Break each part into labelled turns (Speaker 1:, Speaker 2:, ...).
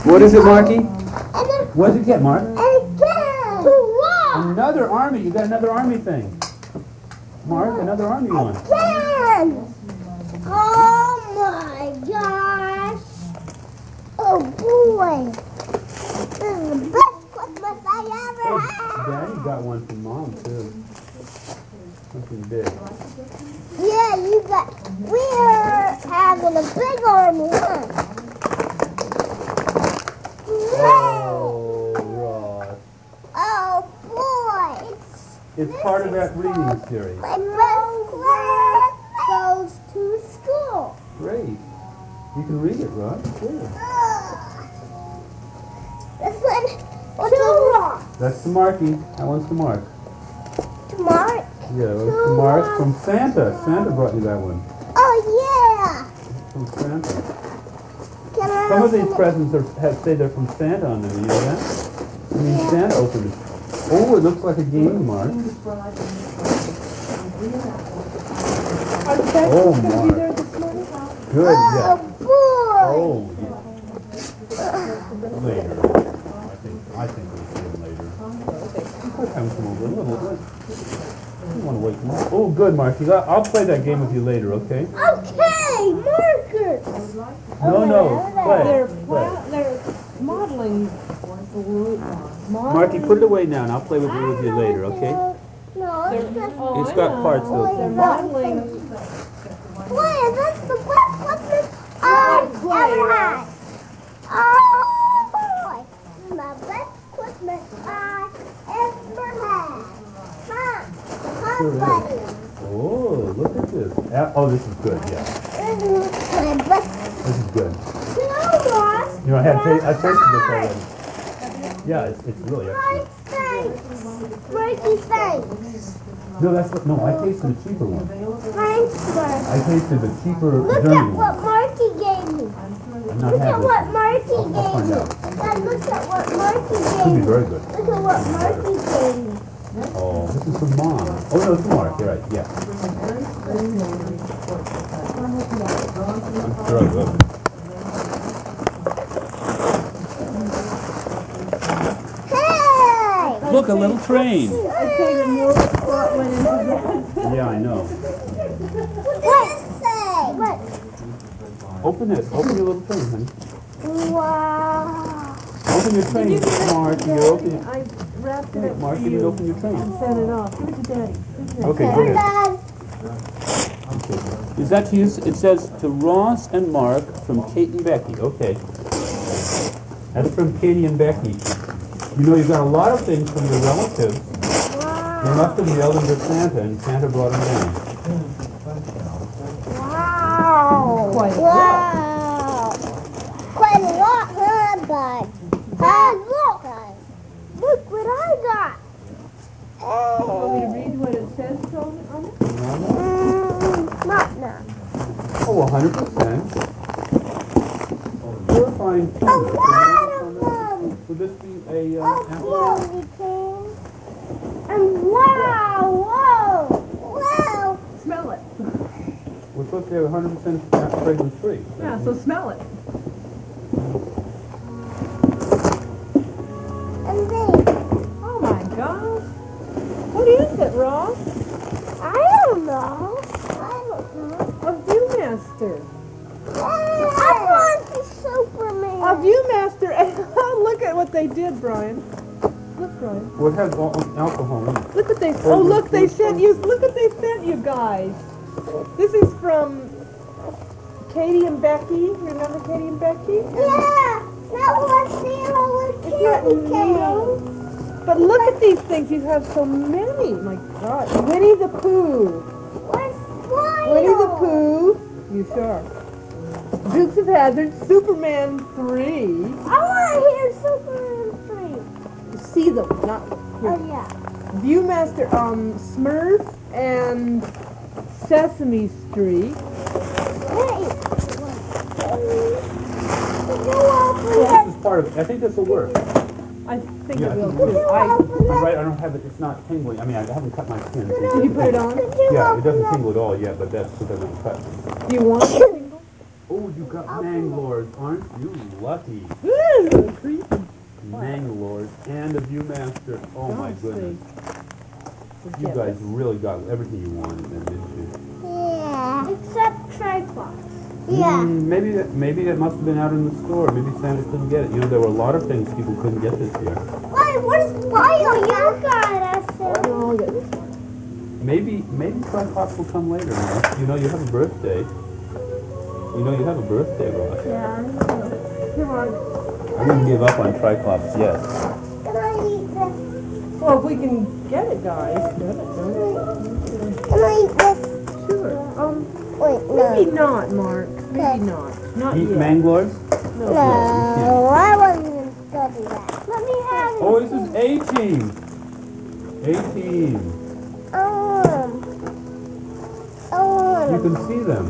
Speaker 1: What is it, Marky? What did you get, Mark?
Speaker 2: Again.
Speaker 1: Another army. You got another army thing. Mark, another army one.
Speaker 2: Again. Oh my gosh. Oh boy. This is the best Christmas I ever had.
Speaker 1: Daddy got one from Mom, too. Something big.
Speaker 2: Yeah, we're having a big army, huh?
Speaker 1: Oh, Ross.
Speaker 2: Oh boy.
Speaker 1: It's part of that reading series.
Speaker 2: My best friend goes to school.
Speaker 1: Great. You can read it, Ross. Good.
Speaker 2: This one, what's wrong?
Speaker 1: That's to Marky. That one's to Mark.
Speaker 2: To Mark?
Speaker 1: Yeah, that was to Mark from Santa. Santa brought you that one.
Speaker 2: Oh yeah.
Speaker 1: From Santa.
Speaker 2: Can I
Speaker 1: Some of these
Speaker 2: open it?
Speaker 1: presents say they're from Santa on them. You know that? I mean, Santa opened it. Oh, it looks like a game, Mark.
Speaker 3: Are the
Speaker 1: Oh,
Speaker 3: bags going to be
Speaker 1: Mark.
Speaker 3: there this morning?
Speaker 1: Good,
Speaker 2: Oh
Speaker 1: yeah.
Speaker 2: boy.
Speaker 1: Oh, yeah. Later. I think we'll see him later. I'll come over a little bit. I don't want to wait too long. Oh, good, Marky. I'll play that game with you later, okay?
Speaker 2: Okay, markers.
Speaker 1: No, play.
Speaker 3: They're modeling.
Speaker 1: Marky, put it away now, and I'll play with you later, okay?
Speaker 2: No, it's just
Speaker 1: It's got parts, though.
Speaker 3: They're modeling.
Speaker 2: boy, that's the best Christmas I've ever had. Oh boy, the best Christmas I've ever had. Huh,
Speaker 1: Sure is.
Speaker 2: buddy.
Speaker 1: Oh, look at this. Oh, this is good, yeah.
Speaker 2: This is my best.
Speaker 1: This is good.
Speaker 2: No, Ross.
Speaker 1: You know, I tasted this already. Yeah, it's really excellent.
Speaker 2: Thanks. Mikey, thanks.
Speaker 1: No, I tasted the cheaper one.
Speaker 2: Thanks, Mark.
Speaker 1: I tasted the cheaper
Speaker 2: Look
Speaker 1: German
Speaker 2: at
Speaker 1: one.
Speaker 2: what Marky gave me.
Speaker 1: I'm not
Speaker 2: Look at
Speaker 1: having
Speaker 2: what
Speaker 1: it.
Speaker 2: Marky
Speaker 1: I'll
Speaker 2: gave
Speaker 1: find
Speaker 2: me.
Speaker 1: out.
Speaker 2: Dad, look at what Marky
Speaker 1: Could
Speaker 2: gave
Speaker 1: be
Speaker 2: me.
Speaker 1: very good.
Speaker 2: Look at what Marky gave me.
Speaker 1: Oh, this is from Mom. Oh, no, it's from Mark. You're right, yeah. I'm sure I will.
Speaker 2: Hey!
Speaker 1: Look, a little train.
Speaker 3: I tell you, more thought went into that.
Speaker 1: Yeah, I know.
Speaker 2: What does it say? What?
Speaker 1: Open it. Open your little train, honey.
Speaker 2: Wow.
Speaker 1: Open your train, Mark. You open it.
Speaker 3: I wrapped it up
Speaker 1: Mark,
Speaker 3: for
Speaker 1: you need to
Speaker 3: you
Speaker 1: open your train.
Speaker 3: and sent it off. Give it to Daddy.
Speaker 1: Okay, go
Speaker 2: Hey,
Speaker 1: ahead.
Speaker 2: Dad.
Speaker 1: Is that to you? It says to Ross and Mark from Kate and Becky. Okay. That's from Katie and Becky. You know, you've got a lot of things from your relatives. They must have mailed them to Santa, and Santa brought them down.
Speaker 2: Wow.
Speaker 3: Quite a
Speaker 2: Wow. Quite a lot, huh, bud? Look. Look what I got.
Speaker 3: Want me to read what it says on it?
Speaker 2: Not now.
Speaker 1: Oh, 100%. You're fine.
Speaker 2: A lot of them.
Speaker 1: Would this be a
Speaker 2: Oh,
Speaker 1: apple?
Speaker 2: candy cane. And wow, whoa.
Speaker 3: Smell it.
Speaker 1: We're supposed to have 100% fragrance free.
Speaker 3: Yeah, so smell it.
Speaker 2: And these.
Speaker 3: Oh my gosh. What is it, Ross?
Speaker 2: I don't know.
Speaker 3: A Viewmaster.
Speaker 2: I want the Superman.
Speaker 3: A Viewmaster. Look at what they did, Brian. Look, Brian.
Speaker 1: Well, it has alcohol in it.
Speaker 3: Look what they. Oh, look, they sent you. Look what they sent you guys. This is from Katie and Becky. You remember Katie and Becky?
Speaker 2: Yeah. That was Nemo with candy cane.
Speaker 3: But look at these things. You have so many. My God. Winnie the Pooh.
Speaker 2: Where's Slime?
Speaker 3: Winnie the Pooh. You sure? Dukes of Hazzard. Superman 3.
Speaker 2: I want to hear Superman 3.
Speaker 3: See them, not
Speaker 2: Oh, yeah.
Speaker 3: Viewmaster, Smurf and Sesame Street.
Speaker 2: Hey.
Speaker 1: This is part of. I think this will work.
Speaker 3: I think
Speaker 1: Yeah,
Speaker 3: it will
Speaker 1: I
Speaker 3: too.
Speaker 1: You're right. I don't have it. It's not tingling. I mean, I haven't cut my skin.
Speaker 3: Did you put it on?
Speaker 1: Yeah, it doesn't tingle at all yet, but that's because it's cut.
Speaker 3: Do you want it?
Speaker 1: Oh, Oh, you got Manglores, aren't you lucky?
Speaker 3: Ooh, creepy.
Speaker 1: Manglores and a Viewmaster. Oh my
Speaker 3: Gosh,
Speaker 1: goodness.
Speaker 3: they
Speaker 1: You
Speaker 3: forget
Speaker 1: guys
Speaker 3: us.
Speaker 1: really got everything you wanted then, didn't you?
Speaker 2: Yeah.
Speaker 4: Except Trifox.
Speaker 2: Yeah.
Speaker 1: Maybe that must have been out in the store. Maybe Santa couldn't get it. You know, there were a lot of things people couldn't get this year.
Speaker 2: Why? What is why
Speaker 4: Oh,
Speaker 2: are
Speaker 4: you
Speaker 2: you?
Speaker 4: got us.
Speaker 3: Oh, I'll get this one.
Speaker 1: Maybe Trifox will come later, Ross. You know you have a birthday. You know you have a birthday, Ross.
Speaker 4: Yeah.
Speaker 3: Come on.
Speaker 1: I wouldn't give up on Triclops yet.
Speaker 2: Can I eat this?
Speaker 3: Well, if we can get it, guys. Get it, don't
Speaker 2: Can I eat this?
Speaker 3: we? Sure.
Speaker 2: Wait,
Speaker 3: Maybe
Speaker 2: no.
Speaker 3: not, Mark. Maybe not. Not
Speaker 1: Eat
Speaker 3: yet.
Speaker 1: Manglores?
Speaker 3: No.
Speaker 2: No, I wasn't going to study that.
Speaker 4: Let me have it.
Speaker 1: Oh, this is A-Team. A-Team. You can see them.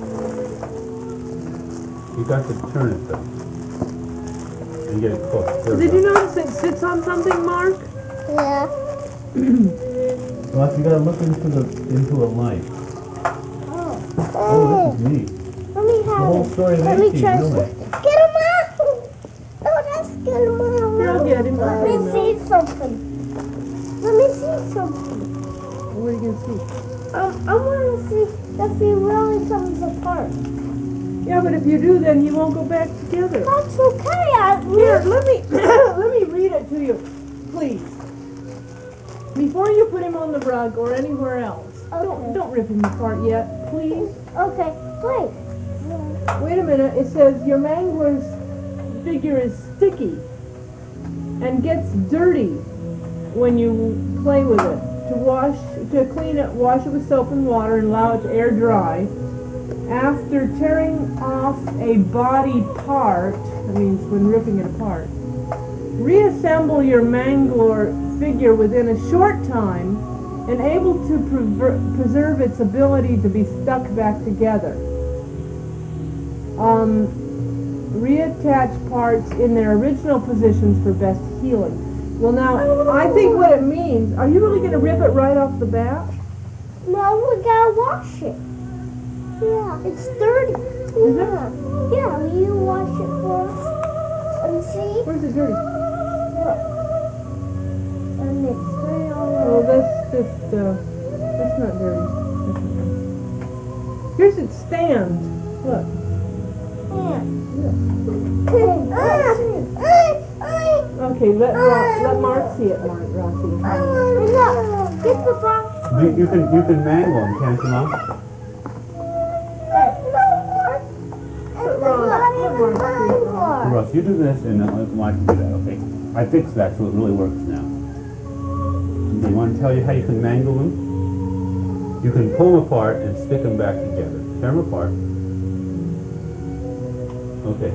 Speaker 1: You got to turn it though. And get it cooked. There we
Speaker 3: Did
Speaker 1: go.
Speaker 3: you notice it sits on something, Mark?
Speaker 2: Yeah.
Speaker 1: Ross, you gotta look into a light. Oh, this is neat.
Speaker 4: Let me
Speaker 1: The
Speaker 4: have
Speaker 1: whole
Speaker 4: it.
Speaker 1: story of
Speaker 4: Let me
Speaker 1: A-Team,
Speaker 4: try
Speaker 1: really.
Speaker 2: Get him out! Oh, that's get him out.
Speaker 3: Here, I'll get him.
Speaker 2: Let me see something. Let me see something.
Speaker 3: What are you going to see?
Speaker 2: I want to see if he really comes apart.
Speaker 3: Yeah, but if you do, then you won't go back together.
Speaker 2: That's okay.
Speaker 3: Here, let me let me read it to you, please. Before you put him on the rug or anywhere else, don't rip him apart yet, please.
Speaker 2: Okay, wait.
Speaker 3: Wait a minute. It says your Mangler's figure is sticky and gets dirty when you play with it. To clean it, wash it with soap and water and allow it to air dry. After tearing off a body part, that means when ripping it apart, reassemble your Mangler figure within a short time and able to preserve its ability to be stuck back together. Reattach parts in their original positions for best healing. Well, now, I think what it means, are you really going to rip it right off the bat?
Speaker 2: No, we gotta wash it. Yeah, it's dirty.
Speaker 3: Is it?
Speaker 2: Yeah, will you wash it for us? And see?
Speaker 3: Where's it dirty?
Speaker 2: And it's straight all
Speaker 3: Oh,
Speaker 2: over.
Speaker 3: that's not dirty. Here's its stand. Look. Okay, let Mark see it, Rossi.
Speaker 2: Get the box.
Speaker 1: You can mangle them, can't you, Mom? Ross, you do this and then I can do that, okay? I fixed that so it really works now. Do you want to tell you how you can mangle them? You can pull them apart and stick them back together. Tear them apart. Okay.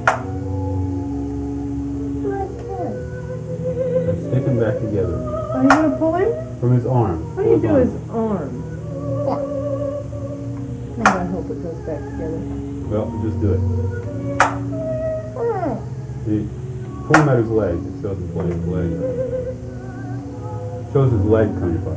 Speaker 1: And stick them back together.
Speaker 3: Are you going to pull him?
Speaker 1: From his arm.
Speaker 3: How do you do
Speaker 1: Pull
Speaker 3: his arm? Oh, I hope it goes back together.
Speaker 1: Well, just do it. See, pull him at his leg. It shows his leg. Shows his leg coming apart.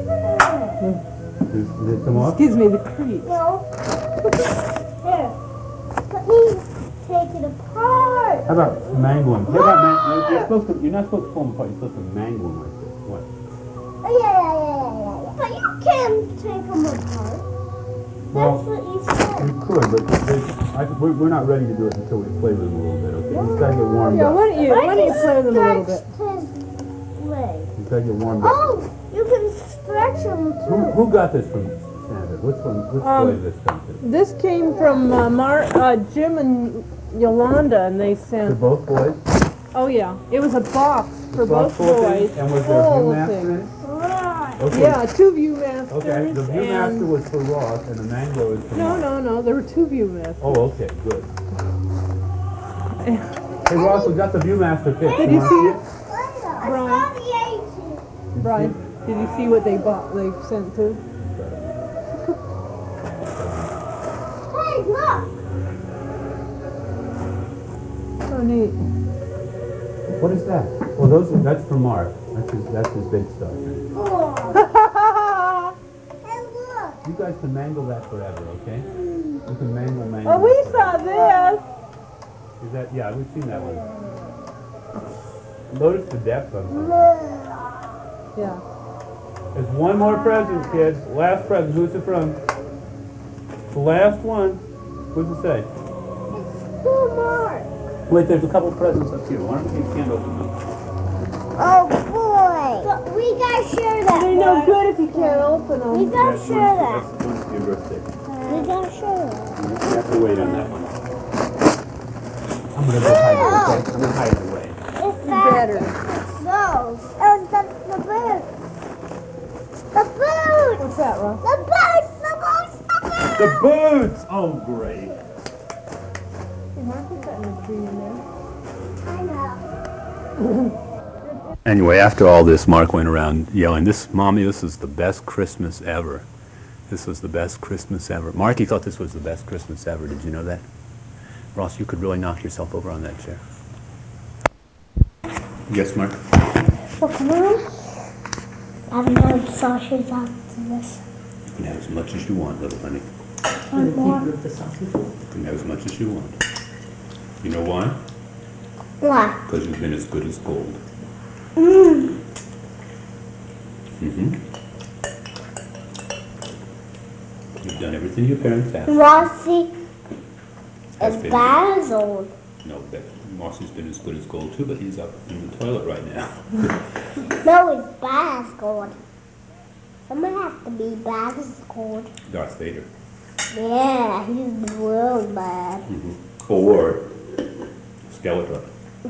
Speaker 1: Did it come off?
Speaker 3: Gives me the creeps.
Speaker 2: No. Here. Let me take it apart.
Speaker 1: How about mangling? You're not supposed to pull them apart. You're supposed to mangle them like this. What?
Speaker 2: Yeah. But you can take them apart.
Speaker 1: Well,
Speaker 2: That's what you said.
Speaker 1: you could, but we're not ready to do it until we play with them a little bit, okay? He's got to get warmed
Speaker 3: Yeah,
Speaker 1: up.
Speaker 3: why don't you play with him a little bit?
Speaker 2: His leg.
Speaker 1: He's got to get warmed up.
Speaker 2: Oh, you can stretch him too.
Speaker 1: Who got this from Santa? Which boy did this come to?
Speaker 3: This came from Jim and Yolanda, and they
Speaker 1: To
Speaker 3: sent.
Speaker 1: both boys?
Speaker 3: Oh yeah, it was a box for both
Speaker 1: full of
Speaker 3: boys.
Speaker 1: things? And was there a
Speaker 3: full of
Speaker 1: Viewmaster in
Speaker 3: things.
Speaker 1: it?
Speaker 2: Right.
Speaker 1: Okay.
Speaker 3: Yeah, 2 Viewmasters.
Speaker 1: Okay, the Viewmaster
Speaker 3: and
Speaker 1: was for Ross, and the Mango is for Mark.
Speaker 3: no, there were 2 Viewmasters.
Speaker 1: Oh, okay, good. Hey, Ross, we got the Viewmaster fixed.
Speaker 3: Did you see it,
Speaker 2: Brian.
Speaker 3: Brian? Did you see what they sent to?
Speaker 2: Hey, look.
Speaker 3: So neat.
Speaker 1: What is that? Well, that's for Mark. That's his big stuff.
Speaker 2: Oh. Hey, look.
Speaker 1: You guys can mangle that forever, okay? You can mangle.
Speaker 3: Oh, we
Speaker 1: that
Speaker 3: saw
Speaker 1: forever.
Speaker 3: this.
Speaker 1: Is that? Yeah, we've seen that one. Loaded to death on something.
Speaker 3: Yeah.
Speaker 1: There's one more present, kids. Last present. Who's it from? The last one. What's it say?
Speaker 2: Two more.
Speaker 1: Wait, there's a couple presents up here. Why don't you can't open them?
Speaker 2: Oh boy. But we gotta share that.
Speaker 3: They're no good if you can't open them.
Speaker 2: We gotta share that.
Speaker 1: That's going to be your birthday.
Speaker 2: We gotta share that.
Speaker 1: You have to wait on that one. I'm gonna go hide it, okay? I'm gonna hide it away.
Speaker 2: It's that.
Speaker 3: Better.
Speaker 2: Those. Oh, that's the boots. The boots.
Speaker 3: What's that, Ross?
Speaker 2: The boots. The boots. The boots.
Speaker 1: The boots! Oh, great.
Speaker 3: Hey, Mark, put that in the tree in there.
Speaker 2: I know.
Speaker 1: Anyway, after all this, Mark went around yelling, Mommy, this is the best Christmas ever. This was the best Christmas ever. Mark, he thought this was the best Christmas ever. Did you know that? Ross, you could really knock yourself over on that chair. Yes, Mark?
Speaker 2: Well, come on. I haven't had sausage after this.
Speaker 1: You can have as much as you want, little honey.
Speaker 2: One more.
Speaker 1: You can have as much as you want. You know why?
Speaker 2: Why?
Speaker 1: Because you've been as good as gold.
Speaker 2: Mmm.
Speaker 1: Mm-hmm. You've done everything your parents asked.
Speaker 2: Rossi
Speaker 1: Has
Speaker 2: is
Speaker 1: been-
Speaker 2: bad as old.
Speaker 1: No, but Marcy's been as good as gold too, but he's up in the toilet right now.
Speaker 2: No, he's bad as gold. Someone has to be bad as gold.
Speaker 1: Darth Vader.
Speaker 2: Yeah, he's real bad.
Speaker 1: Or Skeletor.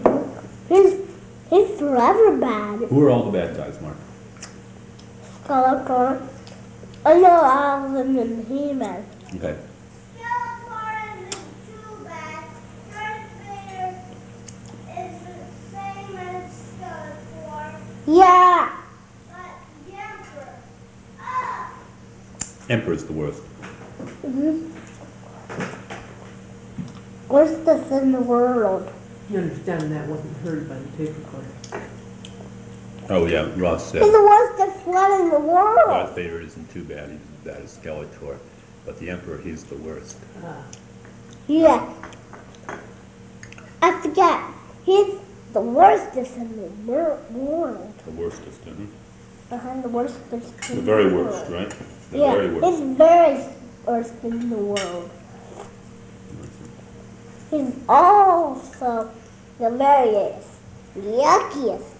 Speaker 2: He's forever bad.
Speaker 1: Who are all the bad guys, Mark?
Speaker 2: Skeletor. I know all of them in He-Man.
Speaker 1: Okay.
Speaker 2: Skeletor isn't too bad. Darth Vader is the same as Skeletor. Yeah. But the Emperor.
Speaker 1: Emperor's the worst.
Speaker 2: Worstest in the world.
Speaker 3: You understand that wasn't heard by the tape recorder.
Speaker 1: Oh yeah, Ross said
Speaker 2: He's the worstest one in the world.
Speaker 1: Darth Vader isn't too bad. He's as bad as Skeletor, but the Emperor, he's the worst.
Speaker 2: Yeah. I forget. He's the worstest in the world.
Speaker 1: The worstest, isn't he?
Speaker 2: Behind the worstest in
Speaker 1: The very
Speaker 2: world.
Speaker 1: worst, right? The
Speaker 2: Yeah,
Speaker 1: very worst.
Speaker 2: he's very worst in the world. He's also the very yuckiest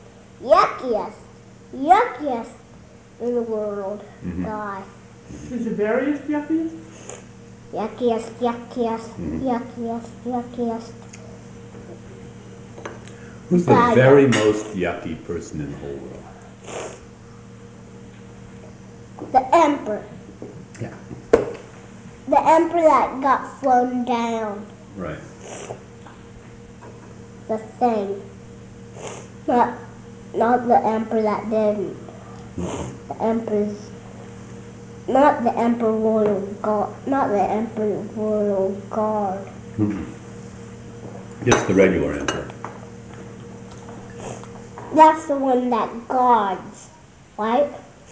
Speaker 2: in the world guy.
Speaker 3: Is it various Jeffies?
Speaker 2: Yuckiest.
Speaker 1: Who's the
Speaker 2: Bad
Speaker 1: very most yucky person in the whole world?
Speaker 2: The Emperor.
Speaker 1: Yeah.
Speaker 2: The Emperor that got flown down.
Speaker 1: Right.
Speaker 2: The thing. Not the Emperor that didn't. The Emperor's. Not the Emperor Royal Guard. Not the Emperor Royal Guard.
Speaker 1: Just the regular Emperor.
Speaker 2: That's the one that guards, right?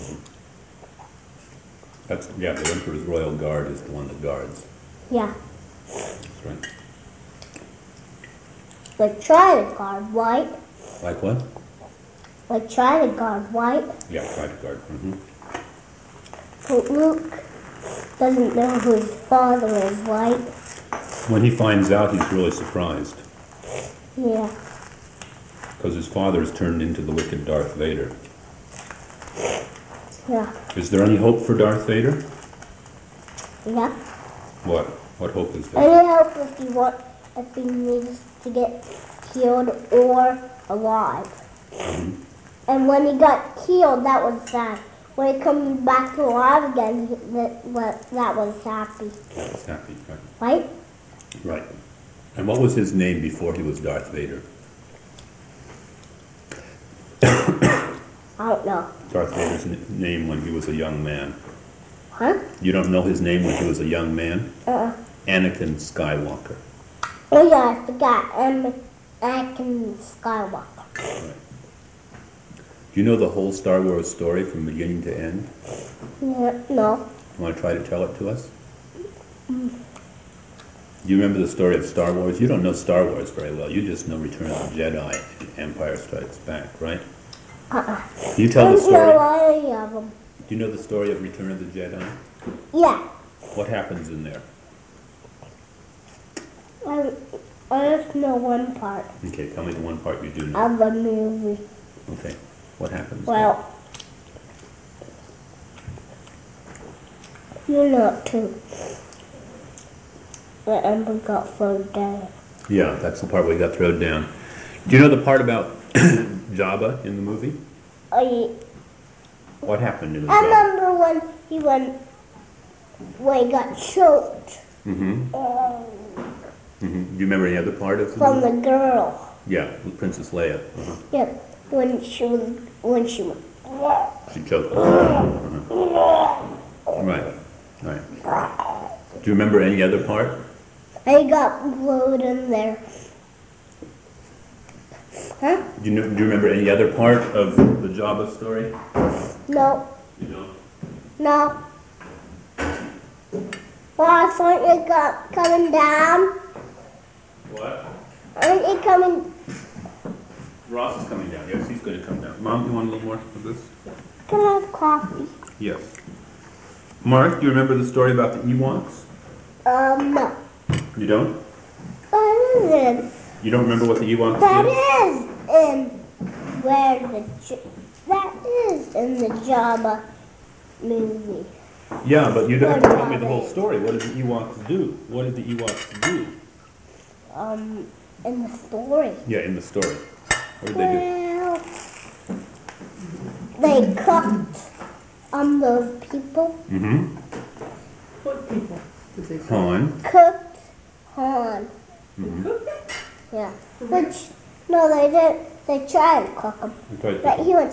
Speaker 1: That's the Emperor's Royal Guard is the one that guards.
Speaker 2: Yeah.
Speaker 1: That's right.
Speaker 2: Like try to guard, right?
Speaker 1: Like what?
Speaker 2: Like try to guard, right?
Speaker 1: Yeah, try to guard.
Speaker 2: But Luke doesn't know who his father is, right?
Speaker 1: When he finds out, he's really surprised
Speaker 2: Yeah.
Speaker 1: because his father's turned into the wicked Darth Vader.
Speaker 2: Yeah.
Speaker 1: Is there any hope for Darth Vader?
Speaker 2: Yeah.
Speaker 1: What? What hope is there?
Speaker 2: Any help if he needs to get killed or alive. And when he got killed, that was sad. When he comes back to alive again, that was happy.
Speaker 1: That's happy, right?
Speaker 2: Right?
Speaker 1: Right. And what was his name before he was Darth Vader?
Speaker 2: I don't know.
Speaker 1: Darth Vader's name when he was a young man.
Speaker 2: Huh?
Speaker 1: You don't know his name when he was a young man?
Speaker 2: Uh-uh.
Speaker 1: Anakin Skywalker.
Speaker 2: Oh yeah, I forgot. Anakin Skywalker.
Speaker 1: Right. Do you know the whole Star Wars story from beginning to end?
Speaker 2: Yeah, no.
Speaker 1: Want to try to tell it to us? Do you remember the story of Star Wars? You don't know Star Wars very well. You just know Return of the Jedi and Empire Strikes Back, right? Can you tell the story?
Speaker 2: No, I have them.
Speaker 1: Do you know the story of Return of the Jedi?
Speaker 2: Yeah.
Speaker 1: What happens in there?
Speaker 2: I just know one part
Speaker 1: Okay, tell me the one part you do know.
Speaker 2: of the movie.
Speaker 1: Okay, what happens?
Speaker 2: Well, you know it too. The ember got thrown down.
Speaker 1: Yeah, that's the part where he got thrown down. Do you know the part about Jabba in the movie? What happened in the
Speaker 2: I
Speaker 1: Jabba?
Speaker 2: remember when he got choked
Speaker 1: Mm-hmm. Do you remember any other part of the
Speaker 2: from
Speaker 1: movie?
Speaker 2: the girl.
Speaker 1: Yeah, with Princess Leia. Uh-huh.
Speaker 2: Yep. When she went.
Speaker 1: She choked. Right. Do you remember any other part?
Speaker 2: I got blown in there. Huh?
Speaker 1: Do you remember any other part of the Jabba story?
Speaker 2: No.
Speaker 1: You don't?
Speaker 2: No. Well, I thought it got coming down.
Speaker 1: What?
Speaker 2: Aren't you coming?
Speaker 1: Ross is coming down. Yes, he's going to come down. Mom, you want a little more of this?
Speaker 2: Can I have coffee?
Speaker 1: Yes. Mark, do you remember the story about the Ewoks?
Speaker 2: No.
Speaker 1: You don't?
Speaker 2: That isn't.
Speaker 1: You don't remember what the Ewoks
Speaker 2: That
Speaker 1: did?
Speaker 2: is in that is in the Jabba movie.
Speaker 1: Yeah, but you don't have to tell me the whole story. What did the Ewoks do? What did the Ewoks do?
Speaker 2: In the story.
Speaker 1: Yeah, in the story. What did they do?
Speaker 2: Well, they cooked those people.
Speaker 1: Mm-hmm.
Speaker 3: What people did they say?
Speaker 1: Han.
Speaker 2: Cooked Han.
Speaker 1: Mm-hmm.
Speaker 2: Yeah. Which, no, they didn't. They tried to cook him. But he was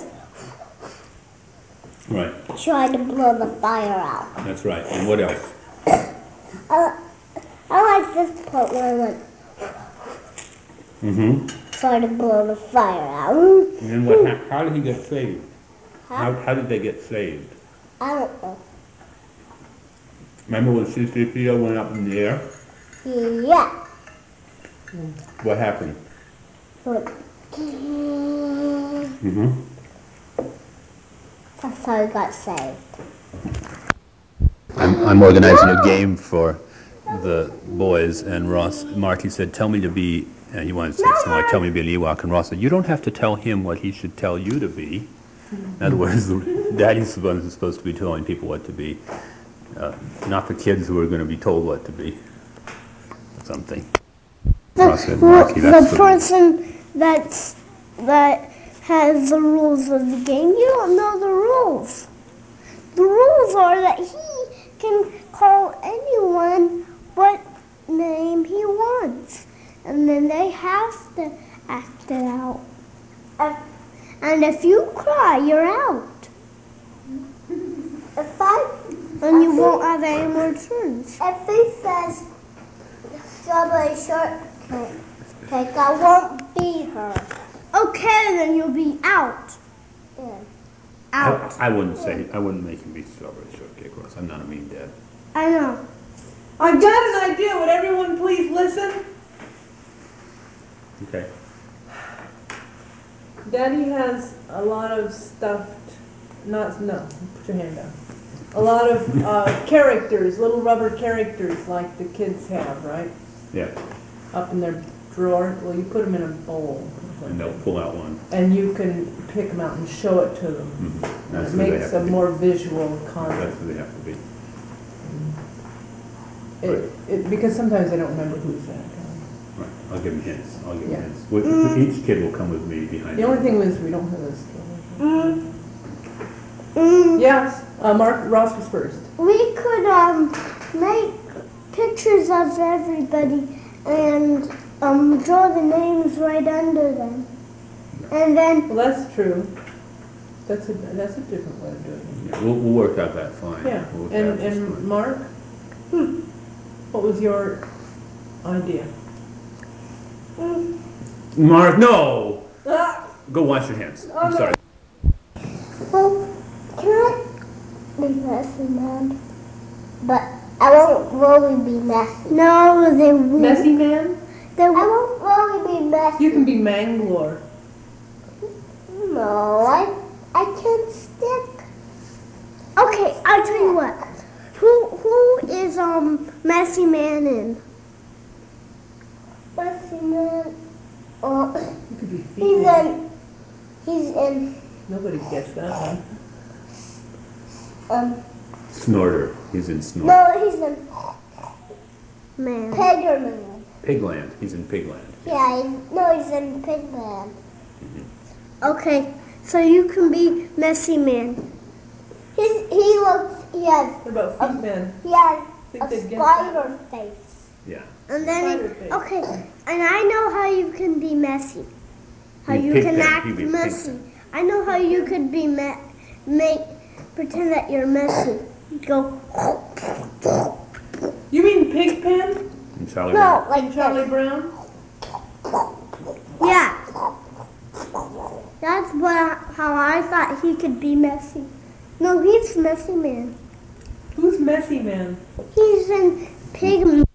Speaker 1: Right,
Speaker 2: trying to blow the fire out.
Speaker 1: that's right. And what else?
Speaker 2: I like this part where I went
Speaker 1: Mm-hmm.
Speaker 2: trying to blow the fire out.
Speaker 1: And then how did he get saved?
Speaker 2: Huh?
Speaker 1: How did they get saved?
Speaker 2: I don't know.
Speaker 1: Remember when C-3PO went up in the air?
Speaker 2: Yeah.
Speaker 1: What happened?
Speaker 2: But
Speaker 1: Mm-hmm.
Speaker 2: that's how he got saved.
Speaker 1: I'm organizing a game for the boys, and Marky said, tell me to be, and he wanted to say something like, tell me to be an Ewok, and Ross said, you don't have to tell him what he should tell you to be. In other words, Daddy's the one who's supposed to be telling people what to be, not the kids who are going to be told what to be. Something. Ross said, Marky, that's
Speaker 2: The person that has the rules of the game, you don't know the rules. The rules are that he can call anyone what name he wants. And then they have to act it out. And if you cry, you're out. And you won't have any more turns. If he says strawberry shortcake, I won't beat her. Okay, then you'll be out. Yeah. Out.
Speaker 1: I wouldn't make him be strawberry shortcake, Ross. I'm not a mean dad.
Speaker 2: I know.
Speaker 3: I've got an idea. Would everyone please listen?
Speaker 1: Okay.
Speaker 3: Daddy has a lot of stuffed, no, put your hand down. A lot of characters, little rubber characters like the kids have, right?
Speaker 1: Yeah.
Speaker 3: Up in their drawer. Well, you put them in a bowl.
Speaker 1: And they'll pull out one.
Speaker 3: And you can pick them out and show it to them.
Speaker 1: Mm-hmm. That's
Speaker 3: It
Speaker 1: who they
Speaker 3: makes
Speaker 1: have
Speaker 3: a
Speaker 1: to be.
Speaker 3: more visual content.
Speaker 1: That's who they have to be.
Speaker 3: Because sometimes they don't remember who's that guy.
Speaker 1: Right. I'll give him hints.
Speaker 3: Yeah.
Speaker 1: Each kid will come with me behind
Speaker 3: The only thing is we don't have this. Yes, Ross was first.
Speaker 2: We could make pictures of everybody and draw the names right under them. And then
Speaker 3: Well, that's true. That's a different way of doing it.
Speaker 1: Yeah, we'll work out that fine.
Speaker 3: Yeah.
Speaker 1: We'll work out this
Speaker 3: And
Speaker 1: fine.
Speaker 3: Mark, what was your idea?
Speaker 1: Mark, no!
Speaker 3: Ah!
Speaker 1: Go wash your hands. I'm
Speaker 3: no.
Speaker 1: sorry.
Speaker 2: well, can I leave this in hand? but I won't really be messy. No, they won't.
Speaker 3: Messy man?
Speaker 2: I won't really be messy.
Speaker 3: You can be Manglore.
Speaker 2: No, I can't stick. Okay, I'll tell you what. Who is Messy Man in? Messy Man.
Speaker 3: You could be Feet Man.
Speaker 2: He's in.
Speaker 3: Nobody gets that one.
Speaker 1: Snorter. He's in Snorter.
Speaker 2: No, he's in. Man. Pegger Man.
Speaker 1: Pigland. He's in Pigland.
Speaker 2: Yeah, he's in Pigland. Okay, so you can be Messy Man. He has
Speaker 3: What about Feet Man? Think
Speaker 2: a
Speaker 3: they'd get
Speaker 2: spider face.
Speaker 1: Yeah.
Speaker 2: And then
Speaker 3: Spider face.
Speaker 2: okay, and I know how you can be messy. How
Speaker 1: Be
Speaker 2: you
Speaker 1: Pig
Speaker 2: can
Speaker 1: Pen.
Speaker 2: act
Speaker 1: You be Pig
Speaker 2: messy.
Speaker 1: Pen.
Speaker 2: I know how you could be pretend that you're messy. Go.
Speaker 3: You mean Pigpen?
Speaker 1: And Charlie
Speaker 2: No,
Speaker 1: Brown.
Speaker 2: like
Speaker 3: Charlie
Speaker 2: this.
Speaker 3: Brown?
Speaker 2: Yeah. That's how I thought he could be messy. No, he's Messy Man.
Speaker 3: Who's Messy Man?
Speaker 2: He's in Pig